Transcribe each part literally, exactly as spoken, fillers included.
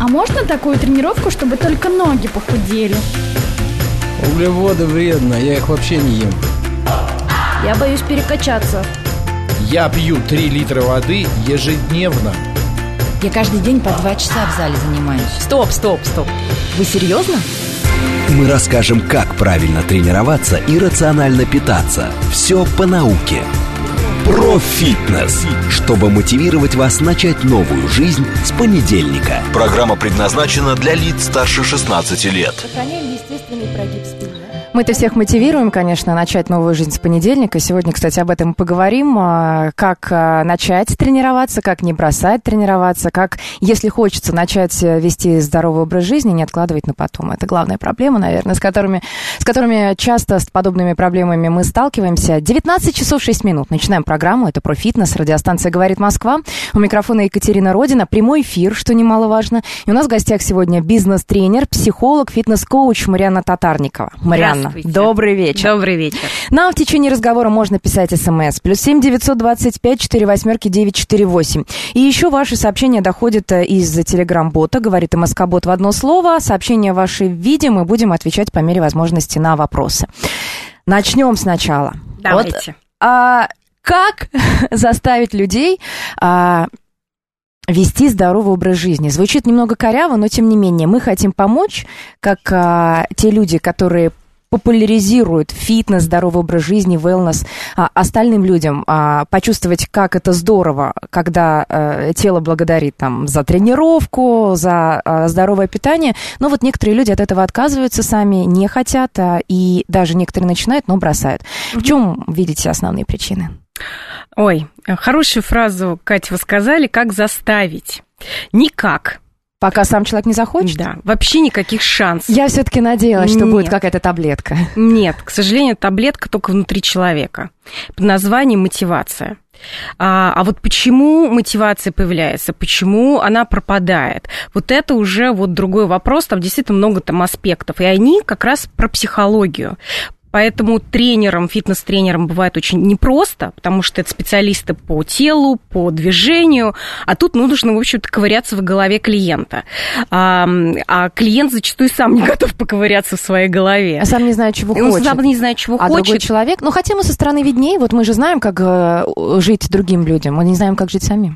А можно такую тренировку, чтобы только ноги похудели? Углеводы вредно, я их вообще не ем. Я боюсь перекачаться. Я пью три литра воды ежедневно. Я каждый день по два часа в зале занимаюсь. Стоп, стоп, стоп. Вы серьезно? Мы расскажем, как правильно тренироваться и рационально питаться. Все по науке. Про фитнес, чтобы мотивировать вас начать новую жизнь с понедельника. Программа предназначена для лиц старше шестнадцати лет. Сохраняем естественный прогиб спины. Мы-то всех мотивируем, конечно, начать новую жизнь с понедельника. Сегодня, кстати, об этом поговорим. Как начать тренироваться, как не бросать тренироваться, как, если хочется, начать вести здоровый образ жизни, не откладывать на потом. Это главная проблема, наверное, с которыми, с которыми часто с подобными проблемами мы сталкиваемся. девятнадцать часов шесть минут. Начинаем программу. Это про фитнес. Радиостанция «Говорит Москва». У микрофона Екатерина Родина. Прямой эфир, что немаловажно. И у нас в гостях сегодня бизнес-тренер, психолог, фитнес-коуч Марианна Татарникова. Марианна, добрый вечер. Добрый вечер. Нам в течение разговора можно писать смс. Плюс семь девятьсот двадцать пять четыре восьмерки девять четыре восемь. И еще ваши сообщения доходят из телеграм-бота. Говорит МСК-бот в одно слово. Сообщения ваши видим и будем отвечать по мере возможности на вопросы. Начнем сначала. Давайте. Вот, а, как заставить людей... А, вести здоровый образ жизни. Звучит немного коряво, но тем не менее мы хотим помочь, как а, те люди, которые популяризируют фитнес, здоровый образ жизни, wellness, а, остальным людям а, почувствовать, как это здорово, когда а, тело благодарит там, за тренировку, за а, здоровое питание. Но вот некоторые люди от этого отказываются сами, не хотят, а, и даже некоторые начинают, но бросают. Mm-hmm. В чем видите основные причины? Ой, хорошую фразу, Катя, вы сказали, как заставить. Никак. Пока сам человек не захочет? Да, вообще никаких шансов. Я все-таки надеялась, что Нет. будет какая-то таблетка. Нет, к сожалению, таблетка только внутри человека. Под названием мотивация. А, а вот почему мотивация появляется, почему она пропадает, вот это уже вот другой вопрос, там действительно много там аспектов, и они как раз про психологию. Поэтому тренерам, фитнес-тренерам бывает очень непросто, потому что это специалисты по телу, по движению, а тут ну, нужно, в общем-то, ковыряться в голове клиента. А, а клиент зачастую сам не готов поковыряться в своей голове. А сам не знает, чего Он хочет. сам не знает, чего а хочет. А другой человек, ну, хотя мы со стороны виднее, вот мы же знаем, как э, жить другим людям, мы не знаем, как жить самим.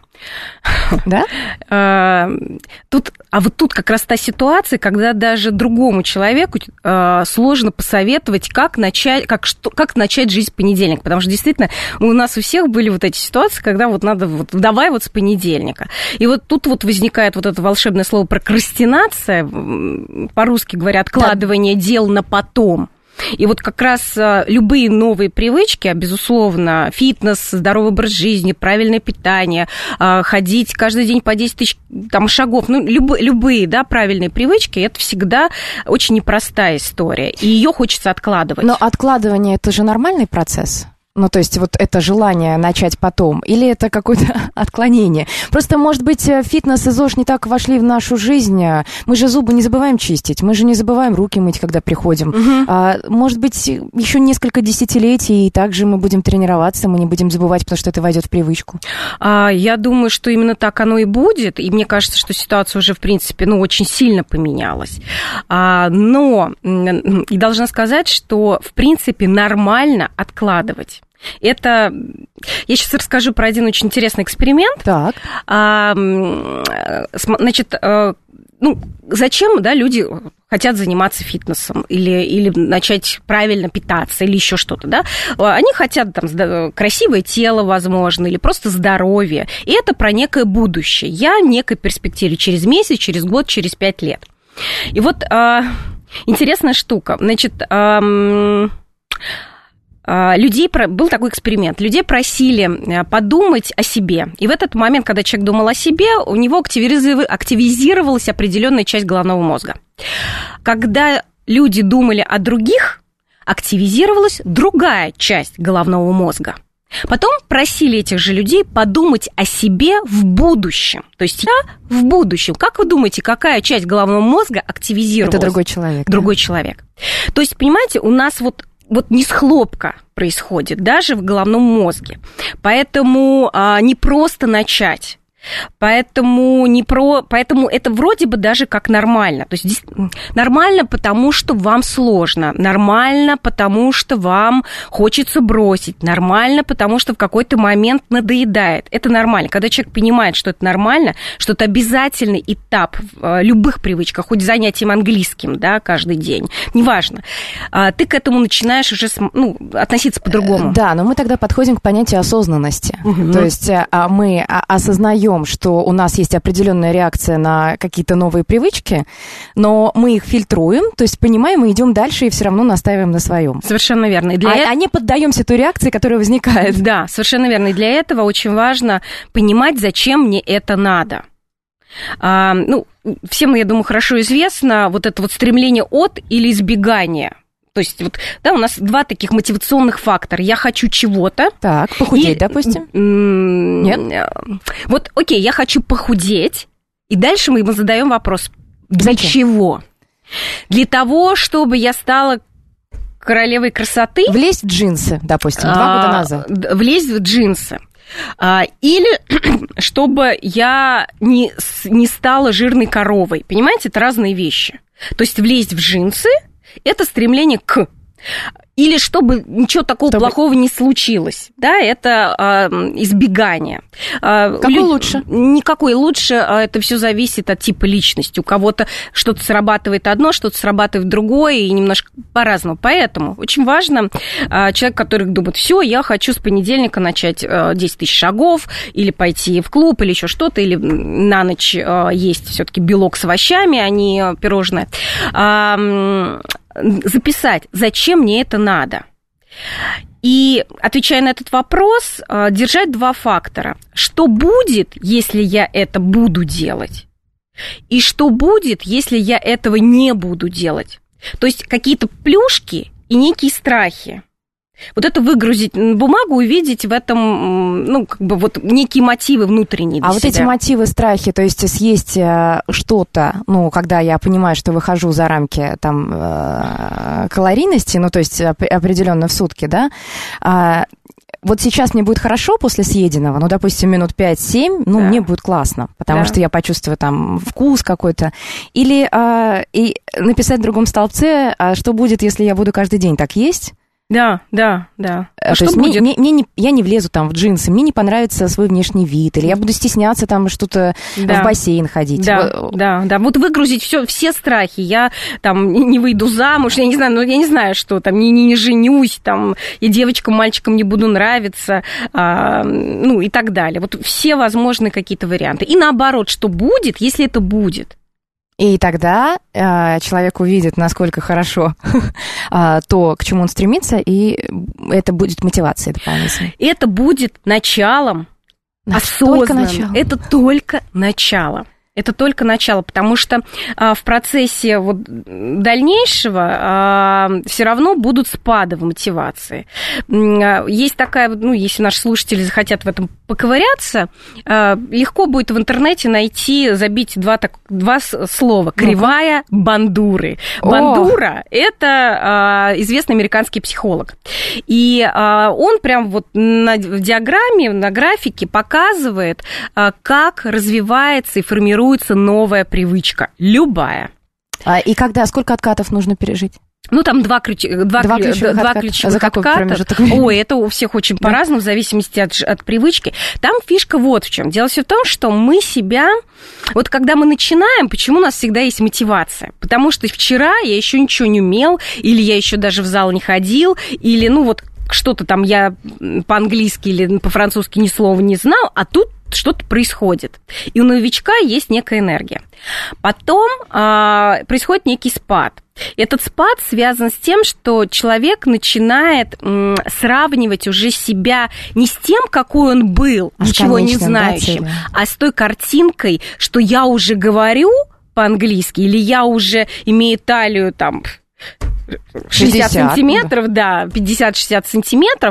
Да? А, тут, а вот тут как раз та ситуация, когда даже другому человеку а, сложно посоветовать, как начать, как, что, как начать жизнь в понедельник. Потому что действительно у нас у всех были вот эти ситуации, когда вот надо, вот, давай вот с понедельника. И вот тут вот возникает вот это волшебное слово прокрастинация, по-русски говоря, откладывание дел на потом. И вот как раз любые новые привычки, а, безусловно, фитнес, здоровый образ жизни, правильное питание, ходить каждый день по десять тысяч там, шагов, ну, люб, любые, да, правильные привычки, это всегда очень непростая история, и ее хочется откладывать. Но откладывание – это же нормальный процесс? Ну, то есть вот это желание начать потом, или это какое-то отклонение? Просто, может быть, фитнес и ЗОЖ не так вошли в нашу жизнь. Мы же зубы не забываем чистить, мы же не забываем руки мыть, когда приходим. Угу. А, может быть, еще несколько десятилетий, и также мы будем тренироваться, мы не будем забывать, потому что это войдет в привычку. А, я думаю, что именно так оно и будет, и мне кажется, что ситуация уже, в принципе, ну, очень сильно поменялась. А, но и должна сказать, что, в принципе, нормально откладывать. Это... Я сейчас расскажу про один очень интересный эксперимент. Так. А, значит, ну, зачем, да, люди хотят заниматься фитнесом или, или начать правильно питаться или еще что-то, да? Они хотят там красивое тело, возможно, или просто здоровье. И это про некое будущее. Я некой перспективе через месяц, через год, через пять лет. И вот а, интересная штука. Значит... А, Людей, был такой эксперимент, людей просили подумать о себе. И в этот момент, когда человек думал о себе, у него активизировалась определенная часть головного мозга. Когда люди думали о других, активизировалась другая часть головного мозга. Потом просили этих же людей подумать о себе в будущем. То есть я в будущем. Как вы думаете, какая часть головного мозга активизировалась? Это другой человек. Другой да? человек. То есть, понимаете, у нас вот Вот не схлопка происходит даже в головном мозге. Поэтому а, не просто начать. Поэтому, не про, поэтому это вроде бы даже как нормально. То есть нормально, потому что вам сложно. Нормально, потому что вам хочется бросить. Нормально, потому что в какой-то момент надоедает. Это нормально. Когда человек понимает, что это нормально, что это обязательный этап в любых привычках, хоть занятием английским, да, каждый день, неважно, ты к этому начинаешь уже, ну, относиться по-другому. Да, но мы тогда подходим к понятию осознанности. Угу. То есть мы осознаем, что у нас есть определенная реакция на какие-то новые привычки, но мы их фильтруем, то есть понимаем и идем дальше, и все равно настаиваем на своем. Совершенно верно. И для а, этого... а не поддаемся той реакции, которая возникает. Да, совершенно верно. И для этого очень важно понимать, зачем мне это надо. А, ну, всем, я думаю, хорошо известно вот это вот стремление от или избегания. То есть, вот, да, у нас два таких мотивационных фактора. Я хочу чего-то. Так, похудеть, и, допустим? Нет. Вот, окей, я хочу похудеть, и дальше мы ему задаем вопрос. Для Зачем? Чего? Для того, чтобы я стала королевой красоты. Влезть в джинсы, допустим, два года назад. Влезть в джинсы. Или чтобы я не, не стала жирной коровой. Понимаете, это разные вещи. То есть влезть в джинсы – это стремление к. Или чтобы ничего такого чтобы... плохого не случилось. Да, это э, избегание. Какой Лю... лучше? Никакой лучше. Это все зависит от типа личности. У кого-то что-то срабатывает одно, что-то срабатывает другое, и немножко по-разному. Поэтому очень важно, э, человек, который думает, все, я хочу с понедельника начать э, десять тысяч шагов, или пойти в клуб, или еще что-то, или на ночь э, есть все-таки белок с овощами, а не пирожное. Э, записать, зачем мне это надо. И, отвечая на этот вопрос, держать два фактора. Что будет, если я это буду делать? И что будет, если я этого не буду делать? То есть какие-то плюшки и некие страхи. Вот это выгрузить на бумагу, увидеть в этом, ну, как бы вот некие мотивы внутренние для А себя. вот эти мотивы, страхи, то есть съесть что-то, ну, когда я понимаю, что выхожу за рамки там калорийности, ну, то есть определенно в сутки, да, вот сейчас мне будет хорошо после съеденного, ну, допустим, минут пять-семь, ну, да. Мне будет классно, потому да. что я почувствую там вкус какой-то. Или а, и написать в другом столбце, а что будет, если я буду каждый день так есть? Да, да, да. А То что есть будет? Мне, мне не, я не влезу там в джинсы, мне не понравится свой внешний вид, или я буду стесняться там что-то да. в бассейн ходить. Да, вот. да, да. Вот выгрузить все, все страхи. Я там не выйду замуж, я не знаю, ну я не знаю, что там, не, не, не женюсь, там, и девочкам, мальчикам не буду нравиться, а, ну и так далее. Вот все возможные какие-то варианты. И наоборот, что будет, если это будет. И тогда э, человек увидит, насколько хорошо э, то, к чему он стремится, и это будет мотивацией дополнительной. Это будет началом, осознанным. Это только начало. Это только начало, потому что а, в процессе вот, дальнейшего а, все равно будут спады в мотивации. А, есть такая, ну, если наши слушатели захотят в этом поковыряться, а, легко будет в интернете найти, забить два, так, два слова. Кривая Бандуры. Бандура – это а, известный американский психолог. И а, он прям вот на, в диаграмме, на графике показывает, а, как развивается и формируется новая привычка, любая. А, и когда, сколько откатов нужно пережить? Ну, там два, ключ... два, два ключ... ключевых, два откат... ключевых а отката. Ой, это у всех очень да. по-разному, в зависимости от, от привычки. Там фишка вот в чем. Дело все в том, что мы себя... Вот когда мы начинаем, почему у нас всегда есть мотивация? Потому что вчера я еще ничего не умел, или я еще даже в зал не ходил, или, ну, вот что-то там я по-английски или по-французски ни слова не знал, а тут что-то происходит. И у новичка есть некая энергия. Потом а, происходит некий спад. Этот спад связан с тем, что человек начинает м, сравнивать уже себя не с тем, какой он был, а ничего не знающим, да, а с той картинкой, что я уже говорю по-английски, или я уже имею талию там шестьдесят сантиметров, да, пятьдесят-шестьдесят сантиметров,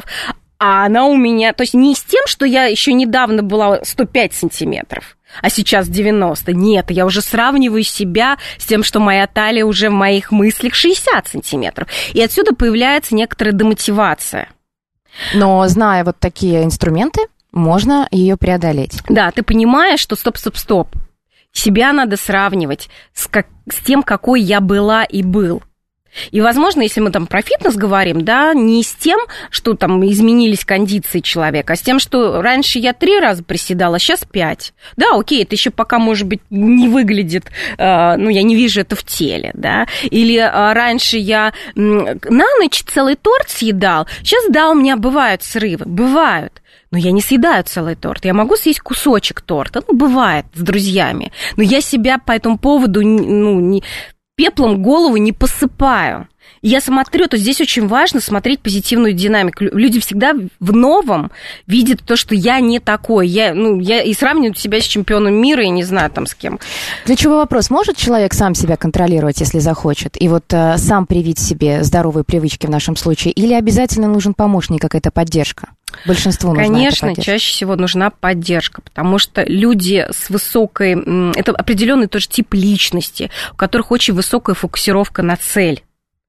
а она у меня... То есть не с тем, что я еще недавно была сто пять сантиметров, а сейчас девяносто. Нет, я уже сравниваю себя с тем, что моя талия уже в моих мыслях шестьдесят сантиметров. И отсюда появляется некоторая демотивация. Но зная вот такие инструменты, можно ее преодолеть. Да, ты понимаешь, что стоп-стоп-стоп. Себя надо сравнивать с, как, с тем, какой я была и был. И, возможно, если мы там про фитнес говорим, да, не с тем, что там изменились кондиции человека, а с тем, что раньше я три раза приседала, а сейчас пять. Да, окей, это еще пока, может быть, не выглядит, э, ну, я не вижу это в теле, да. Или э, раньше я э, на ночь целый торт съедал, сейчас, да, у меня бывают срывы, бывают. Но я не съедаю целый торт. Я могу съесть кусочек торта. Ну, бывает, с друзьями. Но я себя по этому поводу, ну, не... пеплом голову не посыпаю. Я смотрю, то здесь очень важно смотреть позитивную динамику. Люди всегда в новом видят то, что я не такой. Я, ну, я и сравниваю себя с чемпионом мира, и не знаю там с кем. Ключевой вопрос. Может человек сам себя контролировать, если захочет? И вот э, сам привить себе здоровые привычки в нашем случае? Или обязательно нужен помощник, какая-то поддержка? Большинству нужна Конечно, эта поддержка. Чаще всего нужна поддержка, потому что люди с высокой... Это определенный тоже тип личности, у которых очень высокая фокусировка на цель.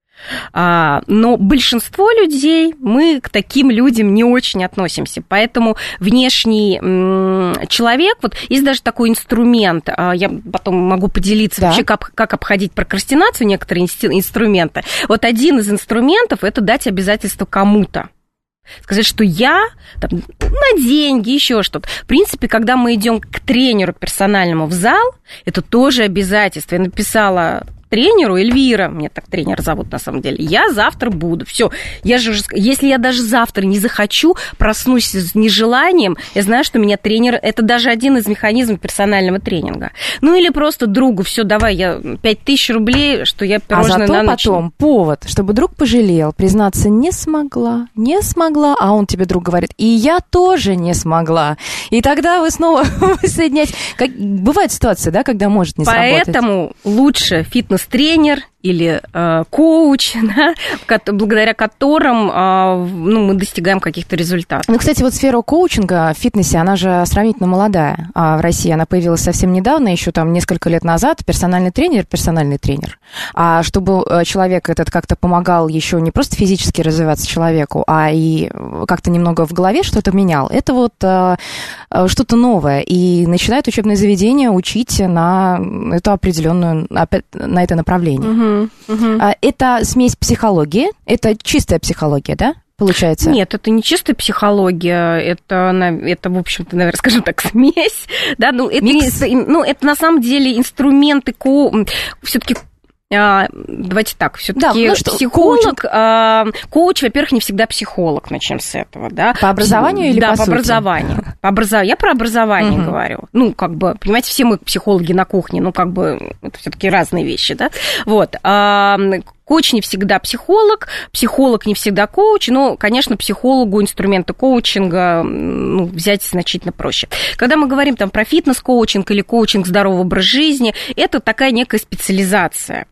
Но большинство людей, мы к таким людям не очень относимся, поэтому внешний человек, вот есть даже такой инструмент, я потом могу поделиться да. вообще, как, как обходить прокрастинацию, некоторые инструменты. Вот один из инструментов – это дать обязательство кому-то. Сказать, что я там, на деньги, еще что-то. В принципе, когда мы идем к тренеру персональному в зал, это тоже обязательство. Я написала тренеру, Эльвира, меня так тренер зовут на самом деле, я завтра буду. Все, я же уже, если я даже завтра не захочу, проснусь с нежеланием, я знаю, что меня тренер, это даже один из механизмов персонального тренинга. Ну или просто другу, все, давай, я пять тысяч рублей, что я пирожное а зато на ночь. потом повод, чтобы друг пожалел, признаться не смогла, не смогла, а он тебе, друг, говорит, и я тоже не смогла. И тогда вы снова соединяетесь. Как... Бывает ситуация, да, когда может не сработать. Поэтому лучше фитнес-тренер или э, коуч, да, благодаря которым э, ну, мы достигаем каких-то результатов. Ну, кстати, вот сфера коучинга в фитнесе, она же сравнительно молодая. А в России она появилась совсем недавно, еще там несколько лет назад. Персональный тренер, персональный тренер. А чтобы человек этот как-то помогал еще не просто физически развиваться человеку, а и как-то немного в голове что-то менял, это вот э, что-то новое. И начинает учебное заведение учить на эту определенную, на это направление. Угу. Угу. Это смесь психологии, это чистая психология, да, получается? Нет, это не чистая психология, это, это в общем-то, наверное, скажем так, смесь, да, ну, это, не, ну, это на самом деле инструменты, ко... все-таки... Давайте так, все-таки да, ну психолог, коуч, коуч, во-первых, не всегда психолог, начнем с этого, да. По образованию или да, по, по сути? образованию. По образов... Я про образование угу. говорю. Ну, как бы, понимаете, все мы психологи на кухне, ну, как бы, это все-таки разные вещи, да. Вот. Коуч не всегда психолог, психолог не всегда коуч, но, конечно, психологу инструменты коучинга ну, взять значительно проще. Когда мы говорим там про фитнес-коучинг или коучинг здорового образа жизни, это такая некая специализация.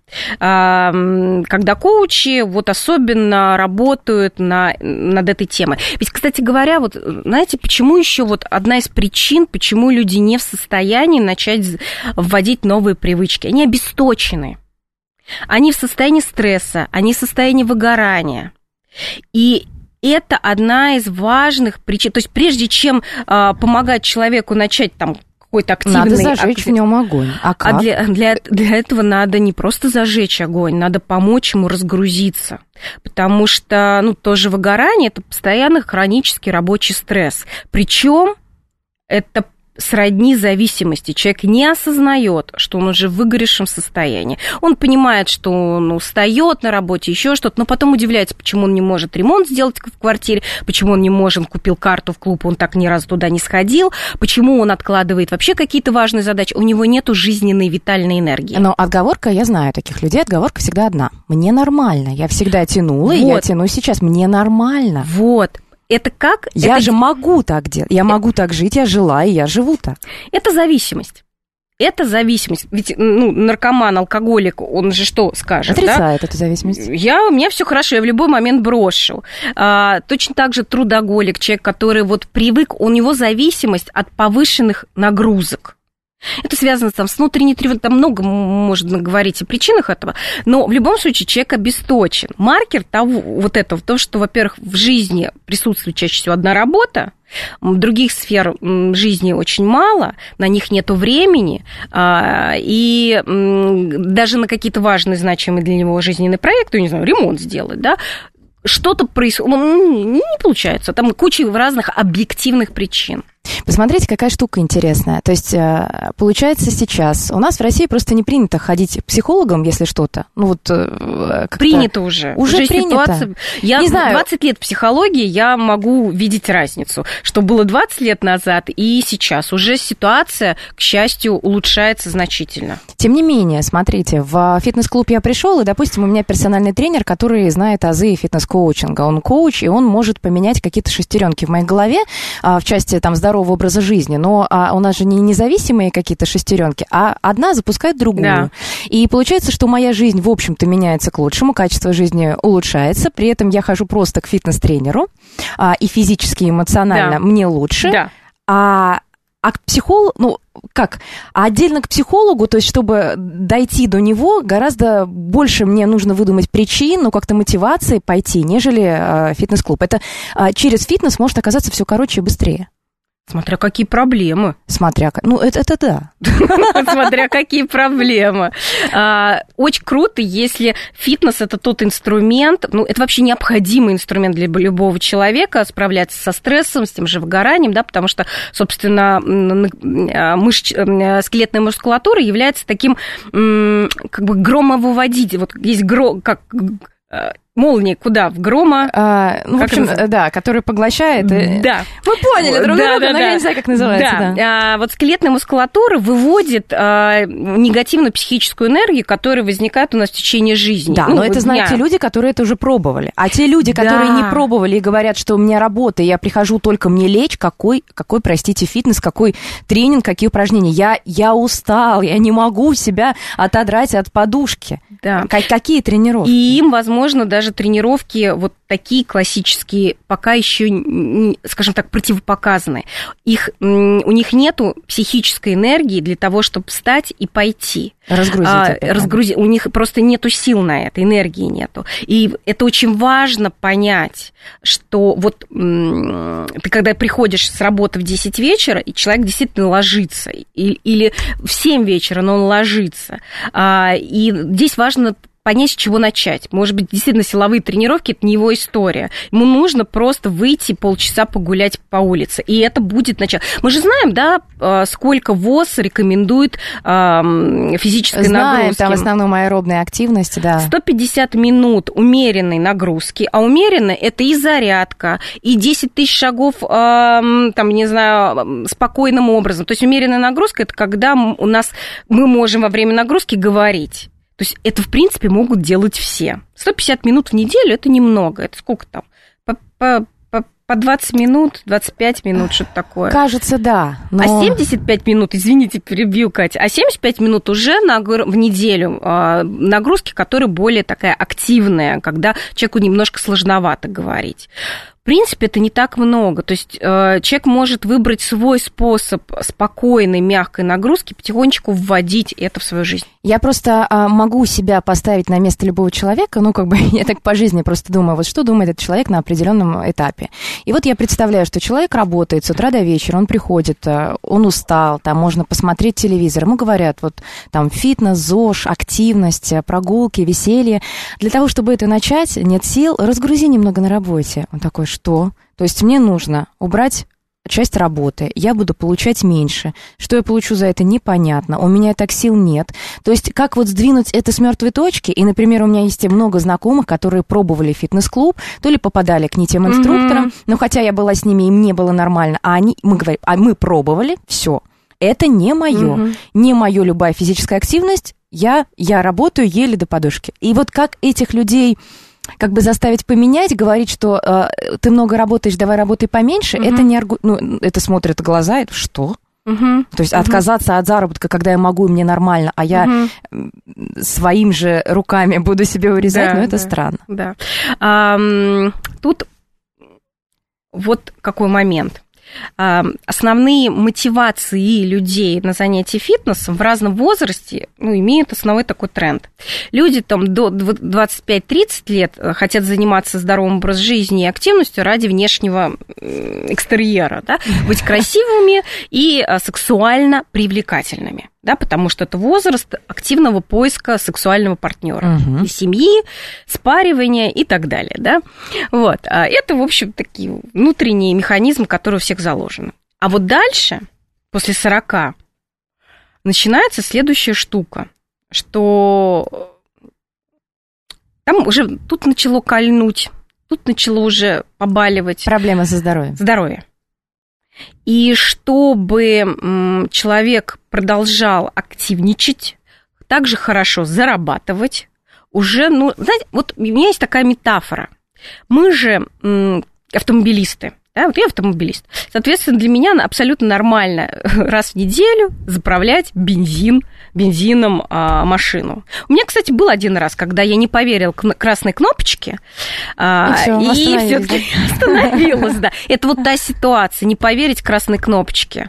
Когда коучи вот особенно работают на, над этой темой. Ведь, кстати говоря, вот знаете, почему еще вот одна из причин, почему люди не в состоянии начать вводить новые привычки? Они обесточены. Они в состоянии стресса, они в состоянии выгорания. И это одна из важных причин. То есть прежде чем э, помогать человеку начать там какой-то активный... Надо зажечь ак... в нем огонь. А как? А для, для, для этого надо не просто зажечь огонь, надо помочь ему разгрузиться. Потому что ну, тоже выгорание – это постоянно хронический рабочий стресс. Причем это сродни зависимости. Человек не осознает, что он уже в выгоревшем состоянии. Он понимает, что он устает на работе, еще что-то, но потом удивляется, почему он не может ремонт сделать в квартире, почему он не может, купил карту в клуб, он так ни разу туда не сходил, почему он откладывает вообще какие-то важные задачи. У него нету жизненной витальной энергии. Но отговорка, я знаю таких людей, отговорка всегда одна. Мне нормально. Я всегда тянула, вот. И я тяну сейчас. Мне нормально. Вот. Это как? Я это... же могу так делать. Я могу так жить, я жила, и я живу так. Это зависимость. Это зависимость. Ведь ну, наркоман, алкоголик, он же что скажет? Отрицает да? эту зависимость. Я, у меня все хорошо, я в любой момент брошу. А, точно так же трудоголик, человек, который вот привык, у него зависимость от повышенных нагрузок. Это связано там, с внутренней тревогой, там много можно говорить о причинах этого, но в любом случае человек обесточен. Маркер того, вот этого, то, что, во-первых, в жизни присутствует чаще всего одна работа, Других сфер жизни очень мало, на них нету времени, и даже на какие-то важные, значимые для него жизненные проекты, не знаю, ремонт сделать, да, что-то происходит, не получается, там куча разных объективных причин. Посмотрите, какая штука интересная. То есть, получается, сейчас у нас в России просто не принято ходить к психологам, если что-то. Ну, вот как-то... Принято уже. Уже, уже принято. Ситуация... Я не знаю. двадцать лет в психологии, я могу видеть разницу, что было двадцать лет назад и сейчас. Уже ситуация, к счастью, улучшается значительно. Тем не менее, смотрите, в фитнес-клуб я пришел, и, допустим, у меня персональный тренер, который знает азы фитнес-коучинга. Он коуч, и он может поменять какие-то шестеренки в моей голове в части там здоровья образа жизни, но а, у нас же не независимые какие-то шестеренки, а одна запускает другую. Да. И получается, что моя жизнь, в общем-то, меняется к лучшему, качество жизни улучшается, при этом я хожу просто к фитнес-тренеру, а, и физически, и эмоционально да. мне лучше, да. а, а к психологу, ну, как? А отдельно к психологу, то есть, чтобы дойти до него, гораздо больше мне нужно выдумать причин, ну, как-то мотивации пойти, нежели а, фитнес-клуб. Это а, через фитнес может оказаться все короче и быстрее. Смотря какие проблемы. Смотря, ну, это, это да. Смотря какие проблемы. Очень круто, если фитнес – это тот инструмент, ну, это вообще необходимый инструмент для любого человека, справляться со стрессом, с тем же выгоранием, да, потому что, собственно, мышц, скелетная мускулатура является таким, как бы, громовыводителем. Вот есть гро, как... Молния куда? В грома? А, ну, в общем, да, который поглощает. Да. Мы поняли друг да, друга, да, но да. я не знаю, как называется. Да. Да. А, вот скелетная мускулатура выводит а, негативную психическую энергию, которая возникает у нас в течение жизни. Да, ну, но вот это знают те люди, которые это уже пробовали. А те люди, которые да. не пробовали и говорят, что у меня работа, я прихожу только мне лечь, какой, какой, простите, фитнес, какой тренинг, какие упражнения. Я, я устал, я не могу себя отодрать от подушки. Да. Как, какие тренировки? И им, возможно, даже тренировки вот такие классические пока еще, скажем так, противопоказаны. Их, у них нету психической энергии для того, чтобы встать и пойти. Разгрузить. А, разгрузить. У них просто нету сил на это, энергии нету. И это очень важно понять, что вот ты когда приходишь с работы в десять вечера, и человек действительно ложится, или, или в семь вечера, но он ложится. И здесь важно понять, с чего начать. Может быть, действительно, силовые тренировки – это не его история. Ему нужно просто выйти полчаса погулять по улице, и это будет начало. Мы же знаем, да, сколько ВОЗ рекомендует физической знаем, нагрузки. Там в основном аэробные активности, да. сто пятьдесят минут умеренной нагрузки, а умеренная – это и зарядка, и десять тысяч шагов, там, не знаю, спокойным образом. То есть умеренная нагрузка – это когда у нас, мы можем во время нагрузки говорить. То есть это, в принципе, могут делать все. сто пятьдесят минут в неделю – это немного. Это сколько там? По, по, по, по двадцать минут, двадцать пять минут, что-то такое. Кажется, да. Но... А семьдесят пять минут, извините, перебью, Катя, а семьдесят пять минут уже в неделю нагрузки, которая более такая активная, когда человеку немножко сложновато говорить. В принципе, это не так много. То есть э, человек может выбрать свой способ спокойной, мягкой нагрузки, потихонечку вводить это в свою жизнь. Я просто э, могу себя поставить на место любого человека, ну, как бы, я так по жизни просто думаю, вот что думает этот человек на определенном этапе. И вот я представляю, что человек работает с утра до вечера, он приходит, э, он устал, там можно посмотреть телевизор, ему говорят, вот, там, фитнес, ЗОЖ, активность, прогулки, веселье. Для того, чтобы это начать, нет сил, разгрузи немного на работе. Он такой, что? То есть мне нужно убрать часть работы, я буду получать меньше. Что я получу за это, непонятно. У меня так сил нет. То есть как вот сдвинуть это с мертвой точки? И, например, у меня есть много знакомых, которые пробовали фитнес-клуб, то ли попадали к не тем инструкторам, mm-hmm. но хотя я была с ними, им не было нормально, а они, мы говорим, а мы пробовали, все. Это не мое. Mm-hmm. Не мое любая физическая активность. Я, я работаю еле до подушки. И вот как этих людей как бы заставить поменять, говорить, что э, ты много работаешь, давай работай поменьше, uh-huh. это не аргу... ну, это смотрят глаза, это что? Uh-huh. То есть uh-huh. отказаться от заработка, когда я могу, и мне нормально, а я uh-huh. своим же руками буду себе урезать, да, ну это да, странно. Да. А, тут вот какой момент. основные мотивации людей на занятия фитнесом в разном возрасте, ну, имеют основной такой тренд. Люди там до двадцать пять тридцать лет хотят заниматься здоровым образом жизни и активностью ради внешнего экстерьера, да? Быть красивыми и сексуально привлекательными. Да, потому что это возраст активного поиска сексуального партнера, угу. и семьи, спаривания и так далее. Да? Вот. Это, в общем, такие внутренние механизмы, которые у всех заложены. А вот дальше, после сорока, начинается следующая штука, что там уже тут начало кольнуть, тут начало уже побаливать. Проблемы со здоровьем. Здоровье. И чтобы человек продолжал активничать, также хорошо зарабатывать, уже, ну, знаете, вот у меня есть такая метафора. Мы же автомобилисты, да, вот я автомобилист. Соответственно, для меня абсолютно нормально раз в неделю заправлять бензин, бензином а, машину. У меня, кстати, был один раз, когда я не поверил к красной кнопочке, а, и все-таки остановилась, да. Это вот та ситуация, не поверить красной кнопочке.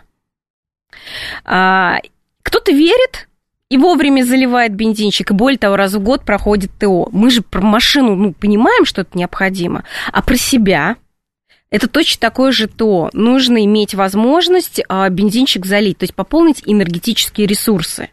А, кто-то верит и вовремя заливает бензинчик, и более того, раз в год проходит ТО. Мы же про машину, ну, понимаем, что это необходимо, а про себя... Это точно такое же то. Нужно иметь возможность бензинчик залить, то есть пополнить энергетические ресурсы.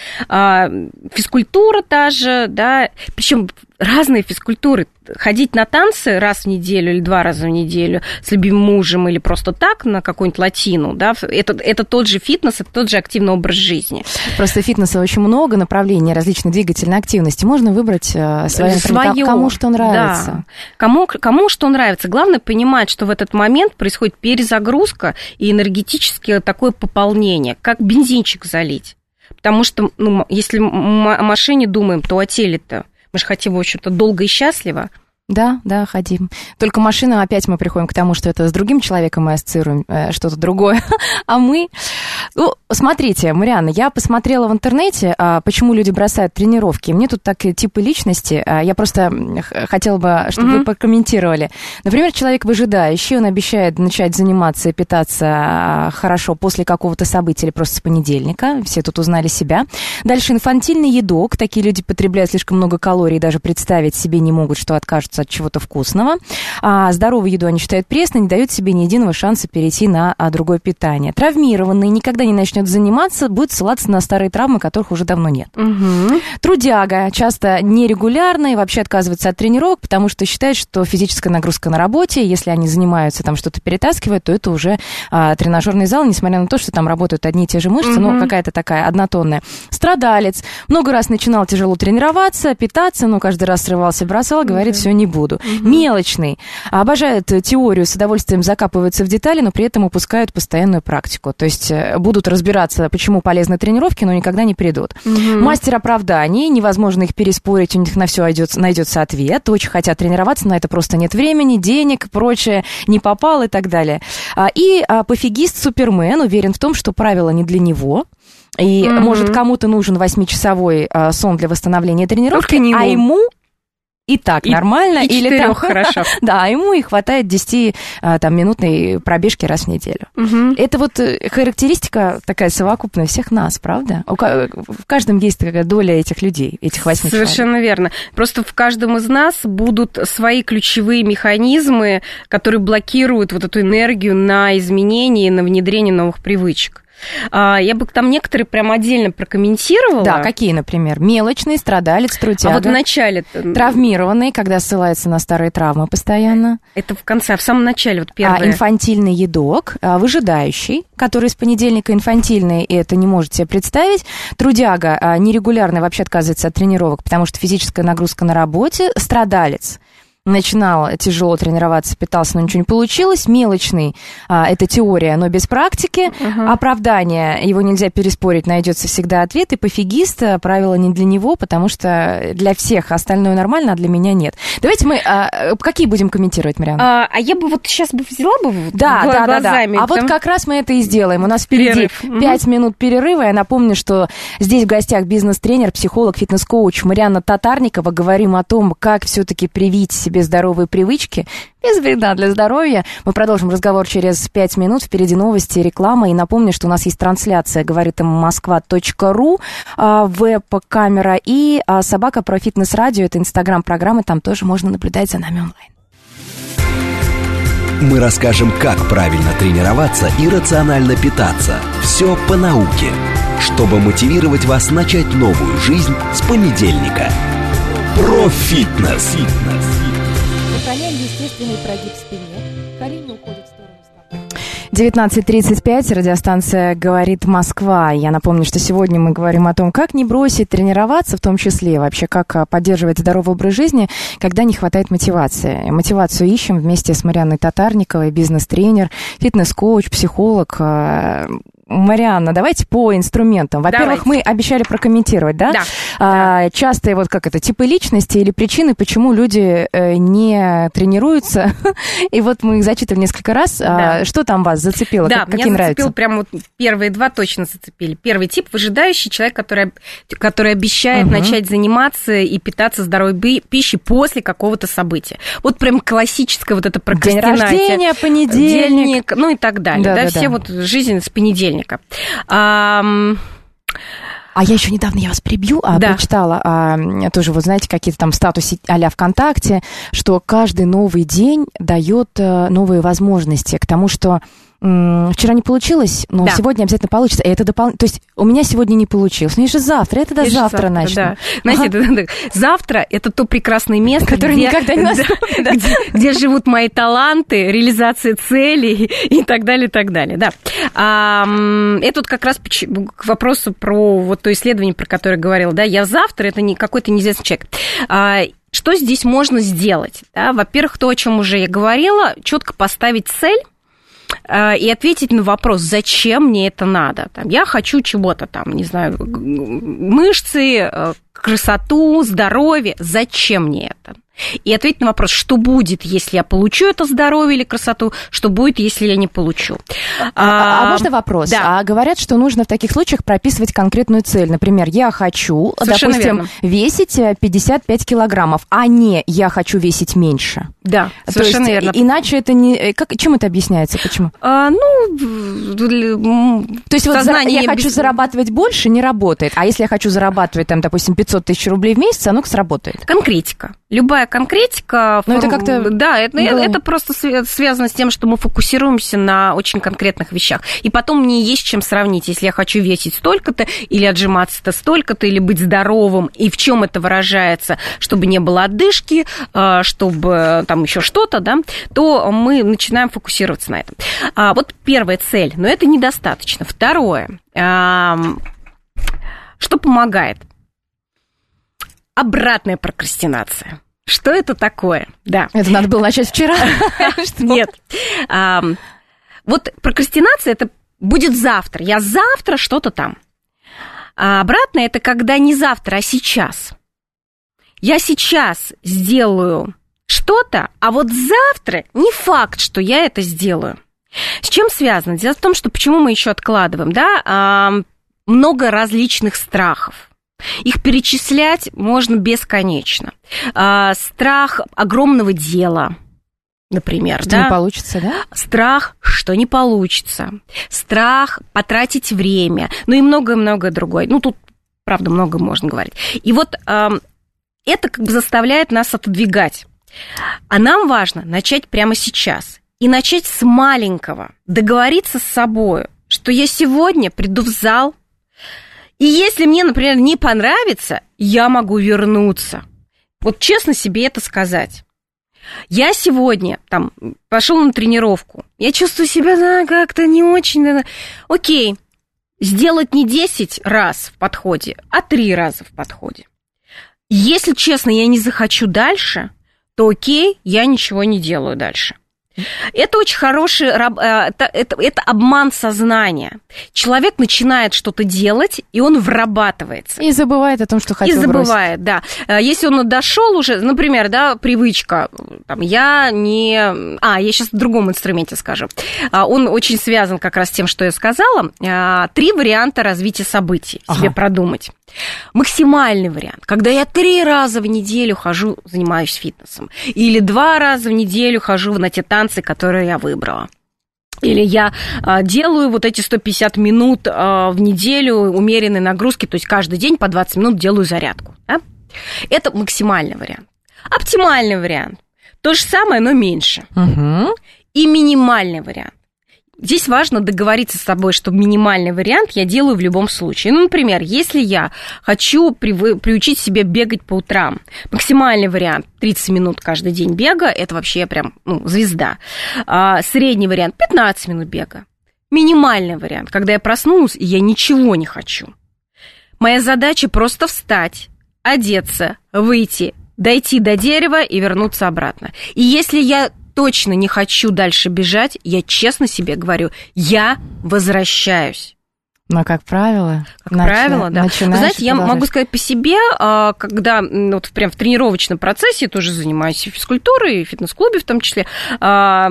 Физкультура та же, да, причем разные физкультуры. Ходить на танцы раз в неделю или два раза в неделю с любимым мужем или просто так на какую-нибудь латину, да, это, это тот же фитнес, это тот же активный образ жизни. Просто фитнеса очень много направлений различной двигательной активности. Можно выбрать свое, свое, кому что нравится. Да. Кому, кому что нравится. Главное понимать, что в этот момент происходит перезагрузка и энергетическое такое пополнение, как бензинчик залить. Потому что, ну, если о машине думаем, то о теле-то мы же хотим, в общем-то, долго и счастливо. Да, да, хотим. Только машина, опять мы приходим к тому, что это с другим человеком мы ассоциируем э, что-то другое. А мы... Ну, смотрите, Марианна, я посмотрела в интернете, а, почему люди бросают тренировки. Мне тут такие типы личности. А, я просто хотела бы, чтобы mm-hmm. вы прокомментировали. Например, человек выжидающий, он обещает начать заниматься и питаться а, хорошо после какого-то события или просто с понедельника. Все тут узнали себя. Дальше инфантильный едок. Такие люди потребляют слишком много калорий, даже представить себе не могут, что откажутся от чего-то вкусного. А здоровую еду они считают пресной, не дают себе ни единого шанса перейти на а, другое питание. Травмированный, никогда не начнет заниматься, будет ссылаться на старые травмы, которых уже давно нет. Угу. Трудяга, часто нерегулярный, вообще отказывается от тренировок, потому что считает, что физическая нагрузка на работе, если они занимаются, там что-то перетаскивают, то это уже а, тренажерный зал, несмотря на то, что там работают одни и те же мышцы, угу. но какая-то такая однотонная. Страдалец, много раз начинал тяжело тренироваться, питаться, но каждый раз срывался, бросал, говорит, угу. все, не буду. Угу. Мелочный, обожает теорию, с удовольствием закапываются в детали, но при этом упускают постоянную практику. То есть будут разбираться, почему полезны тренировки, но никогда не придут. Угу. Мастер оправданий, невозможно их переспорить, у них на все найдется ответ. Очень хотят тренироваться, на это просто нет времени, денег, прочее, не попал и так далее. И пофигист-супермен уверен в том, что правила не для него. И, угу. может, кому-то нужен восьмичасовой сон для восстановления тренировки, а ему... И так и, нормально, и или там хорошо. Да, ему и хватает десятиминутной пробежки раз в неделю. Угу. Это вот характеристика такая совокупная всех нас, правда? В каждом есть такая доля этих людей, этих восьми человек. Совершенно верно. Просто в каждом из нас будут свои ключевые механизмы, которые блокируют вот эту энергию на изменение, на внедрение новых привычек. Я бы там некоторые прям отдельно прокомментировала. Да, какие, например? Мелочный, страдалец, трудяга. А вот в начале... Травмированный, когда ссылается на старые травмы постоянно. Это в конце, а в самом начале, вот первое. А, инфантильный едок, а, выжидающий, который с понедельника инфантильный, и это не может себе представить. Трудяга, а, нерегулярный, вообще отказывается от тренировок, потому что физическая нагрузка на работе. Страдалец. Начинал тяжело тренироваться, питался, но ничего не получилось. Мелочный, а, это теория, но без практики. Uh-huh. Оправдание, его нельзя переспорить, найдется всегда ответ. И пофигист, правило не для него, потому что для всех остальное нормально, а для меня нет. Давайте мы... А, какие будем комментировать, Марианна? А, а я бы вот сейчас бы взяла бы да, гла- да, глазами. Да, да. А вот как раз мы это и сделаем. У нас впереди пять uh-huh. минут перерыва. Я напомню, что здесь в гостях бизнес-тренер, психолог, фитнес-коуч Марианна Татарникова. Говорим о том, как все-таки привить себе себе здоровые привычки без вреда для здоровья. Мы продолжим разговор через пять минут. Впереди новости, реклама. И напомню, что у нас есть трансляция говорит им москва точка ру, веб-камера и собака про фитнес-радио. Это инстаграм-программы, там тоже можно наблюдать за нами онлайн. Мы расскажем, как правильно тренироваться и рационально питаться. Все по науке, чтобы мотивировать вас начать новую жизнь с понедельника. Про фитнес. Сохраняем естественный прогиб в спине. Колени уходят в сторону стопы. девятнадцать тридцать пять, радиостанция «Говорит Москва». Я напомню, что сегодня мы говорим о том, как не бросить тренироваться, в том числе вообще, как поддерживать здоровый образ жизни, когда не хватает мотивации. Мотивацию ищем вместе с Марианной Татарниковой, бизнес-тренер, фитнес-коуч, психолог. Марианна, давайте по инструментам. Во-первых, давайте. Мы обещали прокомментировать, да? Да. А, да. Частые вот как это, типы личности или причины, почему люди э, не тренируются. И вот мы их зачитывали несколько раз. Да. А, что там вас зацепило? Да, как, какие меня нравятся? зацепил прям вот первые два точно зацепили. Первый тип – выжидающий человек, который, который обещает угу. начать заниматься и питаться здоровой пищей после какого-то события. Вот прям классическая вот эта прокрастинация. День рождения, понедельник. Дельник, ну и так далее. Да, да, да, все да. вот жизнь с понедельника. А, а я еще недавно, я вас прибью, а, да. прочитала а, тоже, вот знаете, какие-то там статусы а-ля ВКонтакте, что каждый новый день дает а, новые возможности к тому, что м- вчера не получилось, но да. сегодня обязательно получится. И это допол... То есть у меня сегодня не получилось, но я же завтра, это до завтра, завтра начну. Да. Знаете, ага. это, завтра это то прекрасное место, которое где, никогда не наступит, да, где, где живут мои таланты, реализация целей и так далее, и так далее. Да. А, это вот как раз к вопросу про вот то исследование, про которое я говорила. Да, я завтра, это не какой-то неизвестный человек. А, что здесь можно сделать? Да? Во-первых, то, о чем уже я говорила, четко поставить цель и ответить на вопрос, зачем мне это надо. Там, я хочу чего-то там, не знаю, мышцы, красоту, здоровье. Зачем мне это? И ответить на вопрос, что будет, если я получу это здоровье или красоту, что будет, если я не получу. А, а, а можно вопрос? Да. А говорят, что нужно в таких случаях прописывать конкретную цель. Например, я хочу, совершенно допустим, верно. весить пятьдесят пять килограммов, а не я хочу весить меньше. Да, То совершенно есть, верно. Иначе это не... Как, чем это объясняется? Почему? А, ну, То есть вот за, я без... хочу зарабатывать больше, не работает. А если я хочу зарабатывать, там, допустим, пятьсот тысяч рублей в месяц, оно сработает. Конкретика. Любая конкретика... Но форм... это как-то... Да, это, это просто связано с тем, что мы фокусируемся на очень конкретных вещах. И потом мне есть чем сравнить, если я хочу весить столько-то, или отжиматься-то столько-то, или быть здоровым, и в чем это выражается, чтобы не было отдышки, чтобы там еще что-то, да, то мы начинаем фокусироваться на этом. А, вот первая цель, но это недостаточно. Второе, а, что помогает? Обратная прокрастинация. Что это такое? Да. Это надо было начать вчера? Нет. Вот прокрастинация, это будет завтра. Я завтра что-то там. А обратно это когда не завтра, а сейчас. Я сейчас сделаю что-то, а вот завтра не факт, что я это сделаю. С чем связано? Дело в том, что почему мы еще откладываем, да? Много различных страхов. Их перечислять можно бесконечно. Страх огромного дела, например. Что да? не получится, да? Страх, что не получится. Страх потратить время. Ну и многое-многое другое. Ну, тут, правда, много можно говорить. И вот э, это как бы заставляет нас отодвигать. А нам важно начать прямо сейчас. И начать с маленького. Договориться с собой, что я сегодня приду в зал, и если мне, например, не понравится, я могу вернуться. Вот честно себе это сказать. Я сегодня там пошел на тренировку, я чувствую себя да, как-то не очень... Да, окей, сделать не десять раз в подходе, а три раза в подходе. Если честно, я не захочу дальше, то окей, я ничего не делаю дальше. Это очень хороший, это, это, это обман сознания. Человек начинает что-то делать, и он врабатывается. И забывает о том, что хотел бросить. И забывает, бросить. да. Если он дошел уже, например, да, привычка, там, я не... А, я сейчас в другом инструменте скажу. Он очень связан как раз с тем, что я сказала. Три варианта развития событий ага. себе продумать. Максимальный вариант, когда я три раза в неделю хожу, занимаюсь фитнесом, или два раза в неделю хожу на те танцы, которые я выбрала. Или я а, делаю вот эти сто пятьдесят минут а, в неделю умеренной нагрузки, то есть каждый день по двадцать минут делаю зарядку. Да? Это максимальный вариант. Оптимальный вариант. То же самое, но меньше. Угу. И минимальный вариант. Здесь важно договориться с собой, что минимальный вариант я делаю в любом случае. Ну, например, если я хочу при, приучить себя бегать по утрам, максимальный вариант тридцать минут каждый день бега, это вообще прям ну, звезда. А, средний вариант пятнадцать минут бега. Минимальный вариант, когда я проснулась, и я ничего не хочу. Моя задача просто встать, одеться, выйти, дойти до дерева и вернуться обратно. И если я точно не хочу дальше бежать, я честно себе говорю, я возвращаюсь. Но, как правило... Как начи... правило, да. Вы знаете, я могу сказать по себе, когда вот прям в тренировочном процессе, я тоже занимаюсь физкультурой, фитнес-клубе в том числе, я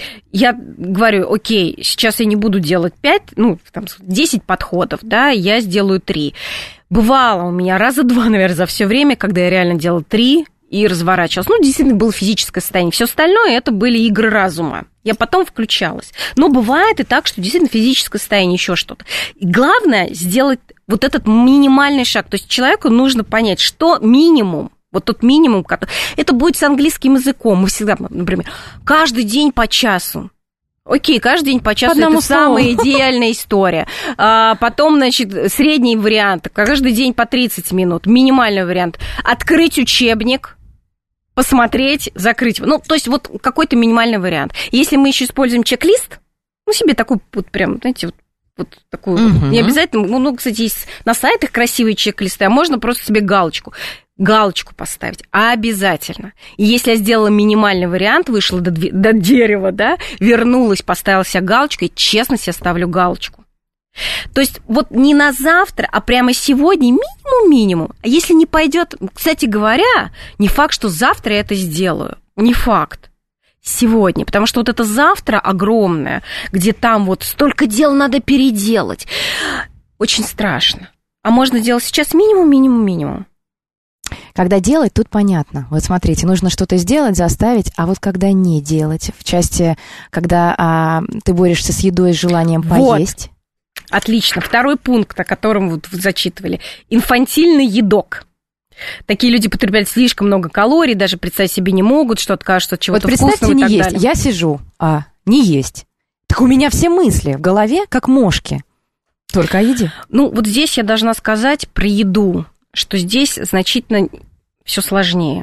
говорю, окей, сейчас я не буду делать пять, ну, там, десять подходов, да, я сделаю три. Бывало у меня раза два, наверное, за все время, когда я реально делала три, и разворачивалась. Ну, действительно, было физическое состояние. Все остальное это были игры разума. Я потом включалась. Но бывает и так, что действительно физическое состояние, еще что-то. И главное сделать вот этот минимальный шаг. То есть человеку нужно понять, что минимум, вот тот минимум, который... это будет с английским языком. Мы всегда, например, каждый день по часу. Окей, каждый день по часу, это самая идеальная история. А потом, значит, средний вариант, каждый день по тридцать минут. Минимальный вариант. Открыть учебник, посмотреть, закрыть. Ну, то есть вот какой-то минимальный вариант. Если мы еще используем чек-лист, ну, себе такой вот прям, знаете, вот, вот такую, uh-huh. не обязательно, ну, ну, кстати, есть на сайтах красивые чек-листы, а можно просто себе галочку. Галочку поставить обязательно. И если я сделала минимальный вариант, вышла до, до дерева, да, вернулась, поставила себе галочку, и честно себе ставлю галочку. То есть вот не на завтра, а прямо сегодня минимум-минимум. А если не пойдет, кстати говоря, не факт, что завтра я это сделаю. Не факт. Сегодня. Потому что вот это завтра огромное, где там вот столько дел надо переделать. Очень страшно. А можно делать сейчас минимум-минимум-минимум. Когда делать, тут понятно. Вот смотрите, нужно что-то сделать, заставить, а вот когда не делать, в части, когда а, ты борешься с едой, с желанием поесть. Вот. Отлично. Второй пункт, о котором вот вы зачитывали. Инфантильный едок. Такие люди потребляют слишком много калорий, даже представить себе не могут, что откажутся от чего-то вот вкусного и так не далее. Есть. Я сижу, а не есть. Так у меня все мысли в голове, как мошки. Только о еде. Ну, вот здесь я должна сказать про еду, что здесь значительно все сложнее.